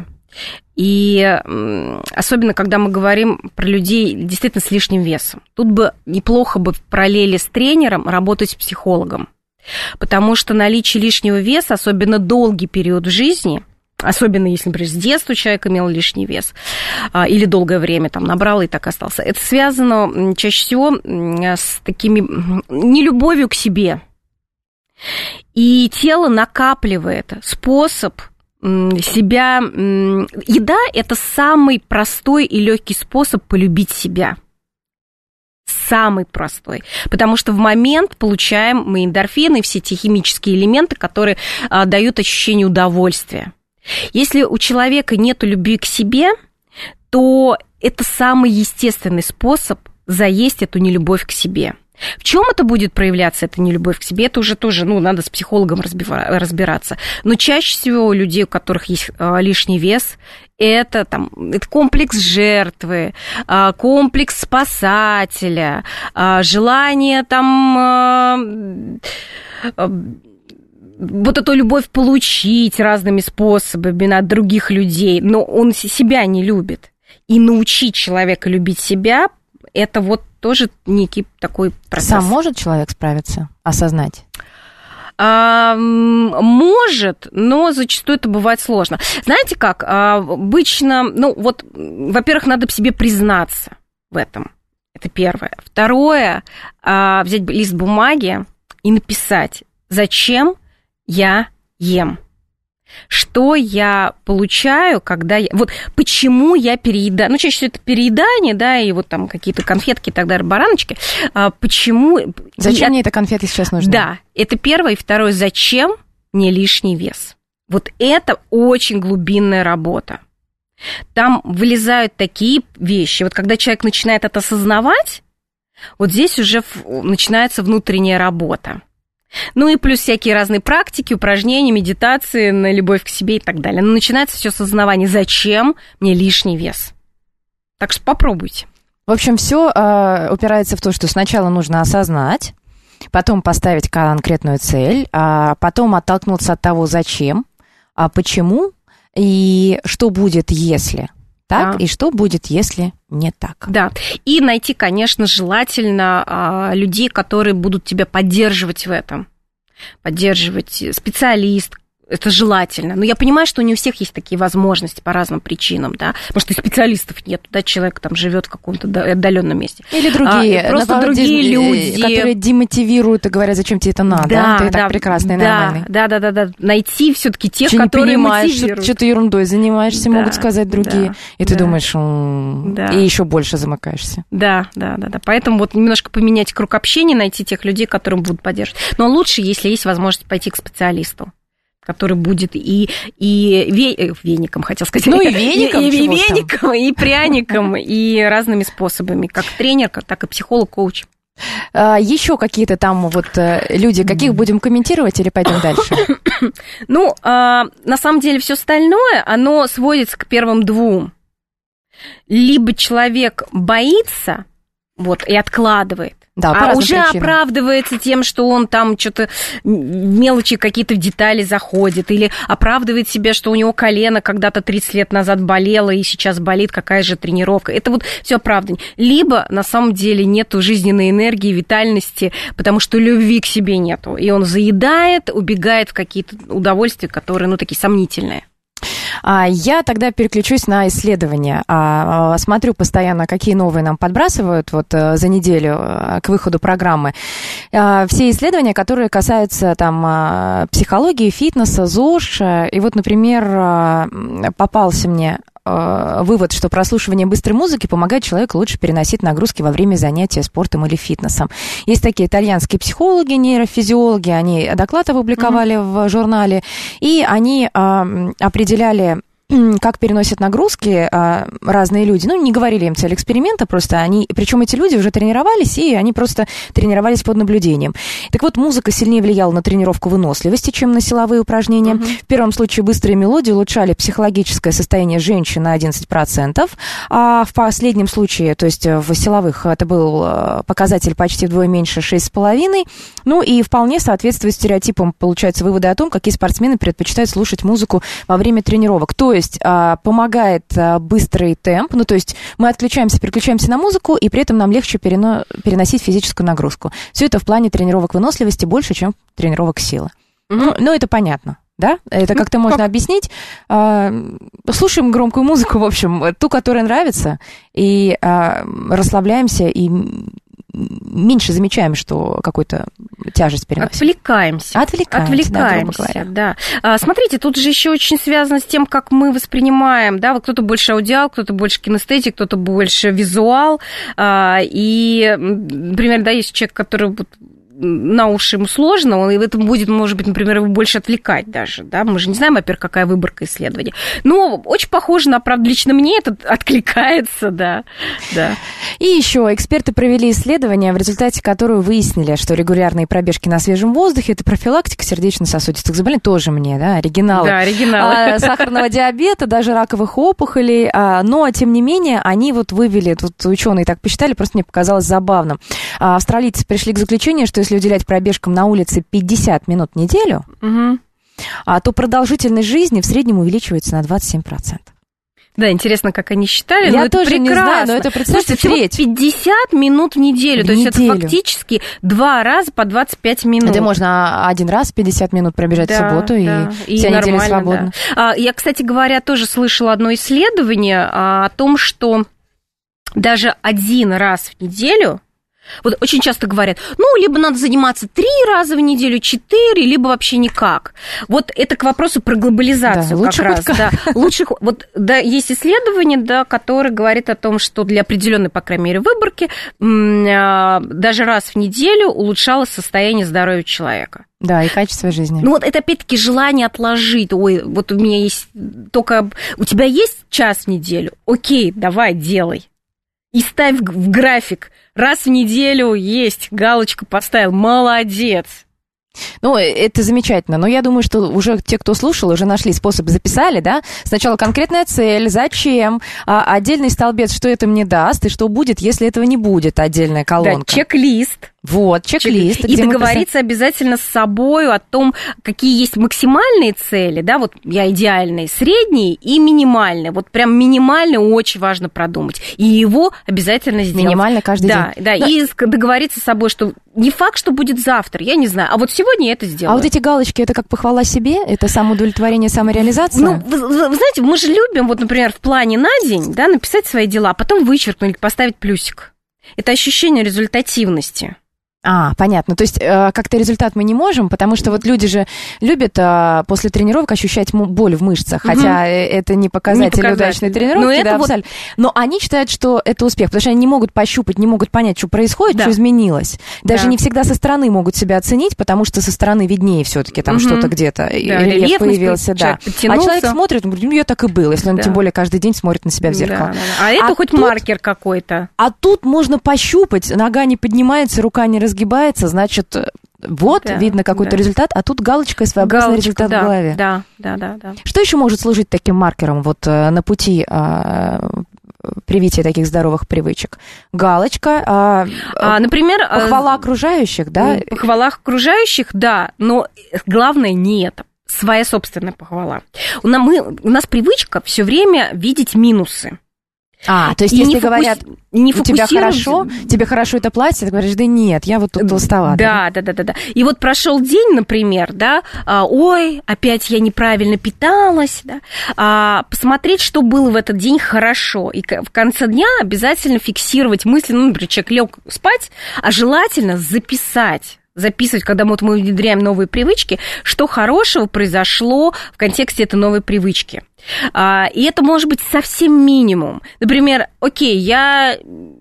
И особенно, когда мы говорим про людей действительно с лишним весом. Тут бы неплохо бы в параллели с тренером работать с психологом. Потому что наличие лишнего веса, особенно долгий период в жизни, особенно если, например, с детства человек имел лишний вес, или долгое время там набрал и так остался, это связано чаще всего с такими нелюбовью к себе. И тело накапливает способ себя... Еда – это самый простой и легкий способ полюбить себя. Самый простой. Потому что в момент получаем мы эндорфины, все те химические элементы, которые а, дают ощущение удовольствия. Если у человека нет любви к себе, то это самый естественный способ заесть эту нелюбовь к себе. В чем это будет проявляться, эта нелюбовь к себе, это уже тоже, ну, надо с психологом разбираться. Но чаще всего у людей, у которых есть лишний вес, это, там, это комплекс жертвы, комплекс спасателя, желание там... вот эту любовь получить разными способами от других людей, но он себя не любит. И научить человека любить себя, это вот тоже некий такой процесс. Сам может человек справиться, осознать? А, может, но зачастую это бывает сложно. Знаете как, обычно, ну вот, во-первых, надо в себе признаться. в этом. Это первое. Второе, взять лист бумаги и написать, зачем я ем. Что я получаю, когда я... Вот почему я переедаю... Ну, чаще всего это переедание, да, и вот там какие-то конфетки и так далее, бараночки. Почему... Зачем я... мне это конфеты сейчас нужны? Да, это первое. И второе, зачем мне лишний вес? Вот это очень глубинная работа. Там вылезают такие вещи. Вот когда человек начинает это осознавать, вот здесь уже начинается внутренняя работа. Ну и плюс всякие разные практики, упражнения, медитации на любовь к себе и так далее. Но начинается все с осознавания, зачем мне лишний вес. Так что попробуйте. В общем, все э, упирается в то, что сначала нужно осознать, потом поставить конкретную цель, а потом оттолкнуться от того, зачем, а почему и что будет, если так, да. И что будет, если не так. Да, и найти, конечно, желательно людей, которые будут тебя поддерживать в этом. Поддерживать специалист, это желательно. Но я понимаю, что не у всех есть такие возможности по разным причинам, да. Может, и специалистов нет, да, человек там живет в каком-то отдаленном месте. Или другие, а, просто другие дез... люди, которые демотивируют и говорят, зачем тебе это надо, да, ты да, так прекрасный и да, нормальный. Да, да, да, да. Найти все-таки тех, что которые не понимаешь, мотивируют. Что, что ты ерундой занимаешься, да, могут сказать другие. Да, и ты да, думаешь, м-м, да. И еще больше замыкаешься. Да, да, да, да. Поэтому вот немножко поменять круг общения, найти тех людей, которым будут поддерживать. Но лучше, если есть возможность пойти к специалисту, который будет и, и ве, веником, хотел сказать. Ну и веником. И, и, и веником, и пряником, и разными способами, как тренер, так и психолог, коуч. А, еще какие-то там вот люди, каких будем комментировать или пойдем дальше? Ну, а, на самом деле все остальное, оно сводится к первым двум. Либо человек боится, вот, и откладывает, да, а уже причинам. Оправдывается тем, что он там что-то мелочи какие-то в детали заходит, или оправдывает себя, что у него колено когда-то тридцать лет назад болело и сейчас болит, какая же тренировка. Это вот все оправдание. Либо на самом деле нету жизненной энергии, витальности, потому что любви к себе нету, и он заедает, убегает в какие-то удовольствия, которые, ну, такие сомнительные. Я тогда переключусь на исследования. Смотрю постоянно, какие новые нам подбрасывают вот за неделю к выходу программы. Все исследования, которые касаются там психологии, фитнеса, ЗОЖ. И вот, например, попался мне вывод, что прослушивание быстрой музыки помогает человеку лучше переносить нагрузки во время занятия спортом или фитнесом. Есть такие итальянские психологи, нейрофизиологи, они доклад опубликовали mm-hmm. в журнале, и они а, определяли, как переносят нагрузки а, разные люди. Ну, не говорили им цель эксперимента, просто они... Причем эти люди уже тренировались, и они просто тренировались под наблюдением. Так вот, музыка сильнее влияла на тренировку выносливости, чем на силовые упражнения. Uh-huh. В первом случае быстрые мелодии улучшали психологическое состояние женщин на одиннадцать процентов, а в последнем случае, то есть в силовых, это был показатель почти вдвое меньше, шесть целых пять десятых. Ну, и вполне соответствует стереотипам, получаются выводы о том, какие спортсмены предпочитают слушать музыку во время тренировок. То есть помогает быстрый темп, ну, то есть мы отключаемся, переключаемся на музыку, и при этом нам легче перено... переносить физическую нагрузку. Все это в плане тренировок выносливости больше, чем тренировок силы. Mm-hmm. Ну, ну, это понятно, да? Это как-то можно как? объяснить. Слушаем громкую музыку, в общем, ту, которая нравится, и расслабляемся, и меньше замечаем, что какую-то тяжесть переносим. Отвлекаемся. Отвлекаемся, Отвлекаемся, да, да. Смотрите, тут же еще очень связано с тем, как мы воспринимаем, да, вот кто-то больше аудиал, кто-то больше кинестетик, кто-то больше визуал, и, например, да, есть человек, который на уши ему сложно, он, и это будет, может быть, например, его больше отвлекать даже, да, мы же не знаем, во-первых, какая выборка исследований, но очень похоже на, правда, лично мне это откликается, да, да. И еще эксперты провели исследование, в результате которого выяснили, что регулярные пробежки на свежем воздухе – это профилактика сердечно-сосудистых заболеваний, тоже мне, да, оригиналы. Да, оригиналы. А, сахарного диабета, даже раковых опухолей, а, но, тем не менее, они вот вывели, тут ученые так посчитали, просто мне показалось забавным. А, австралийцы пришли к заключению, что если уделять пробежкам на улице пятьдесят минут в неделю, угу. а, то продолжительность жизни в среднем увеличивается на двадцать семь процентов. Да, интересно, как они считали. Я но тоже это не знаю, но это, представьте, треть. пятьдесят минут в неделю. В то неделю. есть это фактически два раза по двадцать пять минут. Это можно один раз пятьдесят минут пробежать да, в субботу, да. и, и вся неделя свободна. Да. Я, кстати говоря, тоже слышала одно исследование о том, что даже один раз в неделю, вот очень часто говорят, ну, либо надо заниматься три раза в неделю, четыре, либо вообще никак. Вот это к вопросу про глобализацию, да, как раз. Да, лучших, вот, да, есть исследование, да, которое говорит о том, что для определенной, по крайней мере, выборки даже раз в неделю улучшалось состояние здоровья человека. Да, и качество жизни. Ну вот это опять-таки желание отложить. Ой, вот у меня есть только... У тебя есть час в неделю? Окей, давай, делай. И ставь в график. Раз в неделю есть, галочку поставил, молодец. Ну, это замечательно, но я думаю, что уже те, кто слушал, уже нашли способ, записали, да? Сначала конкретная цель, зачем, а отдельный столбец, что это мне даст, и что будет, если этого не будет, отдельная колонка. Да, чек-лист. Вот, чек-лист. И договориться обязательно с собой о том, какие есть максимальные цели, да, вот я идеальные, средние и минимальные. Вот прям минимальные очень важно продумать. И его обязательно сделать. Минимально каждый да, день. Да, да, и договориться с собой, что не факт, что будет завтра, я не знаю, а вот сегодня я это сделаю. А вот эти галочки, это как похвала себе? Это самоудовлетворение, самореализация? Ну, вы, вы знаете, мы же любим, вот, например, в плане на день, да, написать свои дела, а потом вычеркнуть, поставить плюсик. Это ощущение результативности. А, понятно. То есть э, как-то результат мы не можем, потому что вот люди же любят э, после тренировок ощущать боль в мышцах, угу. хотя это не показатель, не показатель. удачной тренировки. Но, да, вот... Но они считают, что это успех, потому что они не могут пощупать, не могут понять, что происходит, да. что изменилось. Даже да. не всегда со стороны могут себя оценить, потому что со стороны виднее все-таки там угу. что-то где-то. Да, рельеф появился, да. А человек смотрит, он говорит, ну я так и был, если он да. тем более каждый день смотрит на себя в зеркало. Да, да, да. А это а хоть тут... маркер какой-то. А тут можно пощупать, нога не поднимается, рука не разгибается, значит, вот, да, видно какой-то да. результат, а тут галочка и своеобразный галочка, результат да, в голове. Да, да, да, да. Что еще может служить таким маркером вот на пути а, привития таких здоровых привычек? Галочка, а, а, например, похвала окружающих, да? Похвала окружающих, да, но главное не это. Своя собственная похвала. У нас, мы, у нас привычка все время видеть минусы. А, то есть, и если говорят, фокус... не у тебя хорошо, тебе хорошо это платье, ты говоришь, да нет, я вот тут толстовата. Да, да, да, да, да. И вот прошел день, например, да, а, ой, опять я неправильно питалась, да, а, посмотреть, что было в этот день хорошо, и в конце дня обязательно фиксировать мысли, ну, например, человек лег спать, а желательно записать. записывать, когда вот мы внедряем новые привычки, что хорошего произошло в контексте этой новой привычки. И это может быть совсем минимум. Например, окей, я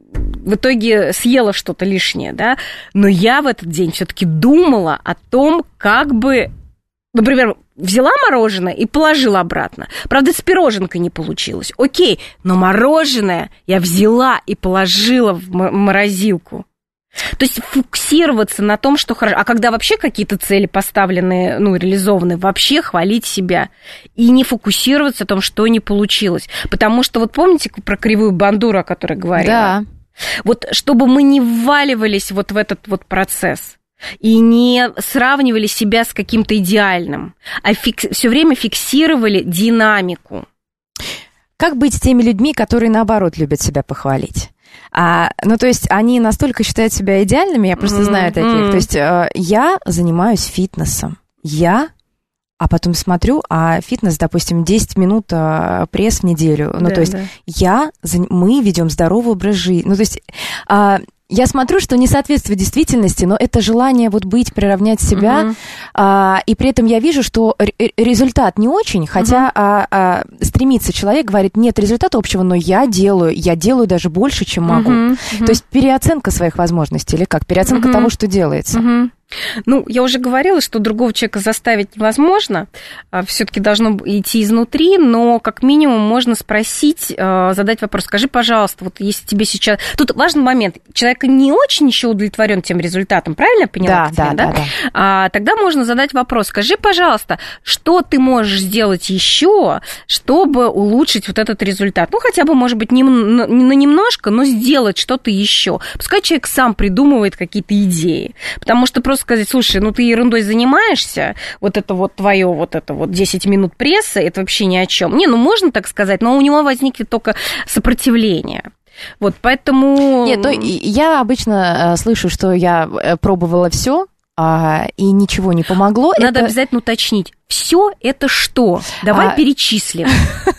в итоге съела что-то лишнее, да, но я в этот день все-таки думала о том, как бы, например, взяла мороженое и положила обратно. Правда, с пироженкой не получилось. Окей, но мороженое я взяла и положила в морозилку. То есть фокусироваться на том, что хорошо. А когда вообще какие-то цели поставлены, ну, реализованы, вообще хвалить себя. И не фокусироваться на том, что не получилось. Потому что вот помните про кривую Бандуру, о которой я говорила? Да. Вот чтобы мы не вваливались вот в этот вот процесс и не сравнивали себя с каким-то идеальным, а фикс... все время фиксировали динамику. Как быть с теми людьми, которые, наоборот, любят себя похвалить? А, ну, то есть они настолько считают себя идеальными, я просто mm-hmm. знаю таких. Mm-hmm. То есть э, я занимаюсь фитнесом, я, а потом смотрю, а фитнес, допустим, десять минут э, пресс в неделю. Ну, да, то есть да. я, мы ведем здоровый образ жизни. Ну, то есть... Э, я смотрю, что не соответствует действительности, но это желание вот быть, приравнять себя, uh-huh. а, и при этом я вижу, что р- результат не очень, хотя uh-huh. а, а, стремится человек, говорит, нет результата общего, но я делаю, я делаю даже больше, чем могу. Uh-huh. Uh-huh. То есть переоценка своих возможностей, или как? Переоценка uh-huh. того, что делается. Uh-huh. Ну, я уже говорила, что другого человека заставить невозможно, все-таки должно идти изнутри, но как минимум можно спросить, задать вопрос, скажи, пожалуйста, вот если тебе сейчас... Тут важный момент, человек не очень еще удовлетворен тем результатом, правильно я поняла? Да, да, да, да. А, тогда можно задать вопрос, скажи, пожалуйста, что ты можешь сделать еще, чтобы улучшить вот этот результат? Ну, хотя бы, может быть, не на немножко, но сделать что-то еще. Пускай человек сам придумывает какие-то идеи, потому что просто сказать, слушай, ну ты ерундой занимаешься, вот это вот твое, вот это вот десять минут пресса, это вообще ни о чем. Не, ну можно так сказать, но у него возникнет только сопротивление. Вот, поэтому... Нет, ну, я обычно слышу, что я пробовала все, а, и ничего не помогло. Надо это... обязательно уточнить, все это что? Давай а... перечислим.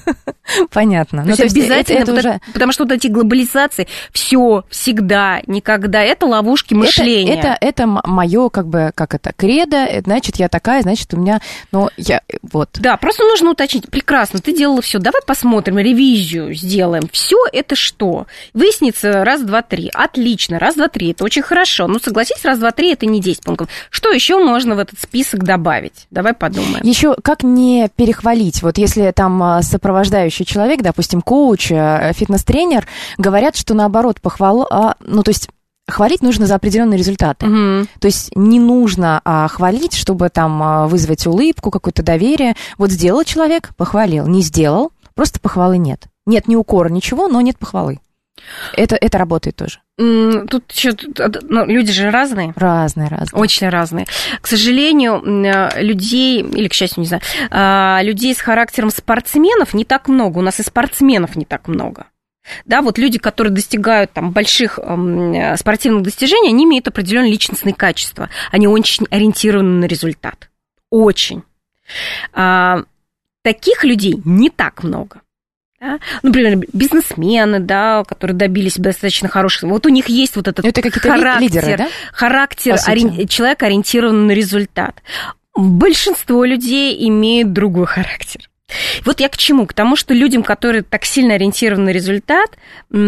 Понятно. То, ну, есть, то есть обязательно, это, это вот уже... это, потому что вот эти глобализации, все, всегда, никогда, это ловушки мышления. Это, это, это мое, как бы, как это, кредо, значит, я такая, значит, у меня, ну, я, вот. Да, просто нужно уточнить. Прекрасно, ты делала все. Давай посмотрим, ревизию сделаем. Все это что? Выяснится раз, два, три. Отлично, раз, два, три, это очень хорошо. Ну, согласись, раз, два, три, это не десять пунктов. Что еще можно в этот список добавить? Давай подумаем. Еще как не перехвалить? Вот если там сопровождающий человек, допустим, коуч, фитнес-тренер, говорят, что наоборот похвала, ну, то есть хвалить нужно за определенные результаты. Угу. То есть не нужно а, хвалить, чтобы там вызвать улыбку, какое-то доверие. Вот сделал человек, похвалил. Не сделал, просто похвалы нет. Нет ни укора, ничего, но нет похвалы. Это, это работает тоже. Тут еще, ну, люди же разные. Разные, разные. Очень разные. К сожалению, людей, или, к счастью, не знаю, людей с характером спортсменов не так много. У нас и спортсменов не так много. Да, вот люди, которые достигают там больших э, спортивных достижений, они имеют определенные личностные качества. Они очень ориентированы на результат. Очень. А, таких людей не так много. Да? Например, бизнесмены, да, которые добились достаточно хороших... Вот у них есть вот этот это характер, лидеры, да? характер ори... человека, ориентированный на результат. Большинство людей имеют другой характер. Вот я к чему? К тому, что людям, которые так сильно ориентированы на результат,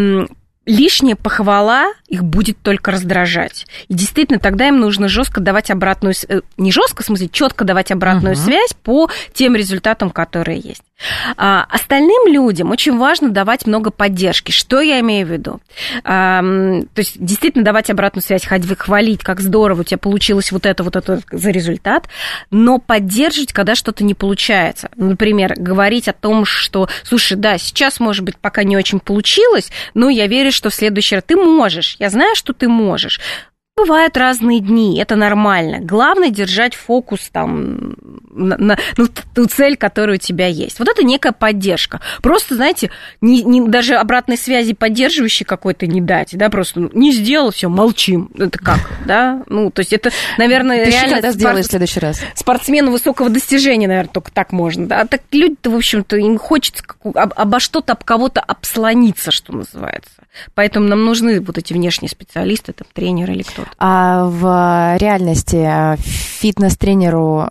лишняя похвала их будет только раздражать. И действительно, тогда им нужно жестко давать обратную... Не жестко, в смысле, четко давать обратную uh-huh. связь по тем результатам, которые есть. А, остальным людям очень важно давать много поддержки. Что я имею в виду? А, то есть, действительно, давать обратную связь, хвалить, как здорово у тебя получилось вот это, вот это за результат, но поддерживать, когда что-то не получается. Например, говорить о том, что, слушай, да, сейчас, может быть, пока не очень получилось, но я верю, что в следующий раз ты можешь. Я знаю, что ты можешь. Бывают разные дни, это нормально. Главное держать фокус там, на, на ну, ту цель, которая у тебя есть. Вот это некая поддержка. Просто, знаете, не, не, даже обратной связи поддерживающей какой-то не дать, да, просто ну, не сделал, все, молчим. Это как, да? Ну, то есть это, наверное, ты реально... Ты сделаешь в следующий раз? Спортсмену высокого достижения, наверное, только так можно. Да? А так люди-то, в общем-то, им хочется об, обо что-то, об кого-то обслониться, что называется. Поэтому нам нужны вот эти внешние специалисты, там, тренеры или кто-то. А в реальности фитнес-тренеру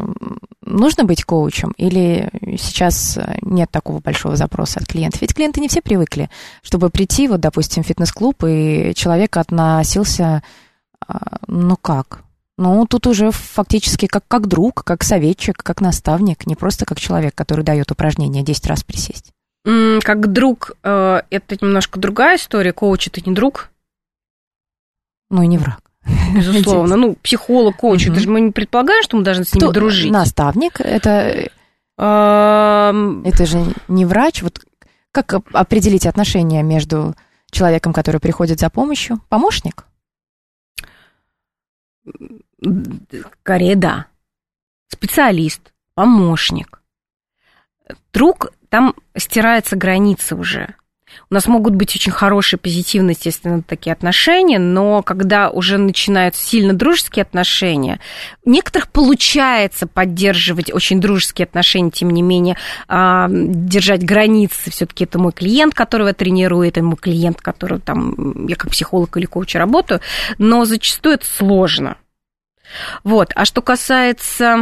нужно быть коучем? Или сейчас нет такого большого запроса от клиентов? Ведь клиенты не все привыкли, чтобы прийти, вот, допустим, в фитнес-клуб, и человек относился, ну как? Ну, тут уже фактически как, как друг, как советчик, как наставник, не просто как человек, который дает упражнение десять раз присесть. Как друг, это немножко другая история. Коуч – это не друг. Ну, и не враг. Безусловно. Ну, психолог, коуч, угу. это же мы не предполагаем, что мы должны с ними Кто? дружить. Наставник – это... это же не врач. Вот как определить отношения между человеком, который приходит за помощью? Помощник? Скорее, да. Специалист, помощник. Друг, там стираются границы уже. У нас могут быть очень хорошие, позитивные, естественно, такие отношения, но когда уже начинаются сильно дружеские отношения, у некоторых получается поддерживать очень дружеские отношения, тем не менее, держать границы. Все-таки это мой клиент, которого я тренирую, это мой клиент, который там, я как психолог или коуч работаю, но зачастую это сложно. Вот. А что касается...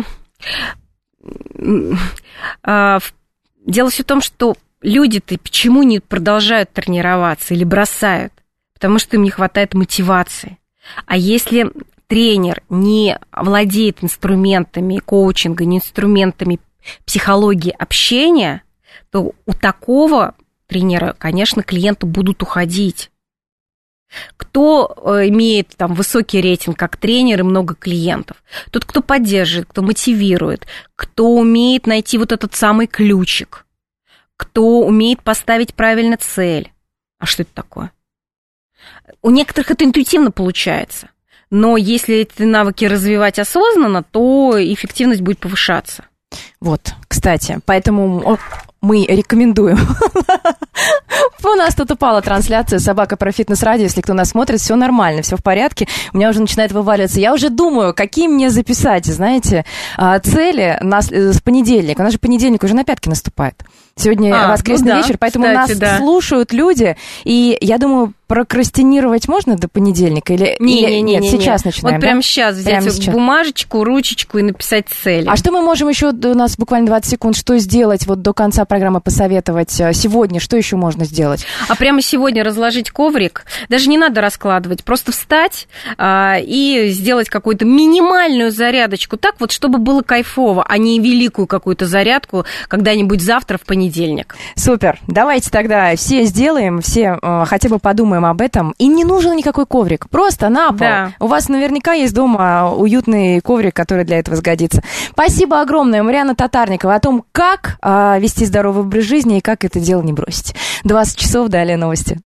Дело все в том, что люди-то почему не продолжают тренироваться или бросают? Потому что им не хватает мотивации. А если тренер не владеет инструментами коучинга, не инструментами психологии общения, то у такого тренера, конечно, клиенты будут уходить. Кто имеет там высокий рейтинг как тренер и много клиентов? Тот, кто поддерживает, кто мотивирует, кто умеет найти вот этот самый ключик, кто умеет поставить правильно цель. А что это такое? У некоторых это интуитивно получается, но если эти навыки развивать осознанно, то эффективность будет повышаться. Вот, кстати, поэтому мы рекомендуем У нас тут упала трансляция «Собака про фитнес-радио». Если кто нас смотрит, все нормально, все в порядке. У меня уже начинает вываливаться. Я уже думаю, какие мне записать, знаете, цели на, с понедельника. У нас же понедельник уже на пятки наступает. Сегодня а, воскресный ну да, вечер, поэтому кстати, нас да. слушают люди. И я думаю, прокрастинировать можно до понедельника? Или, не, или не, не, нет, не, сейчас не. начинаем, Вот да? прямо сейчас взять прямо сейчас. бумажечку, ручечку и написать цели. А что мы можем еще, у нас буквально двадцать секунд, что сделать вот до конца программы, посоветовать сегодня? Что еще можно сделать? А прямо сегодня разложить коврик, даже не надо раскладывать, просто встать а, и сделать какую-то минимальную зарядочку, так вот, чтобы было кайфово, а не великую какую-то зарядку когда-нибудь завтра в понедельник. Супер. Давайте тогда все сделаем, все э, хотя бы подумаем об этом. И не нужен никакой коврик, просто на пол. Да. У вас наверняка есть дома уютный коврик, который для этого сгодится. Спасибо огромное, Марианна Татарникова, о том, как э, вести здоровый образ жизни и как это дело не бросить. двадцать часов, далее новости.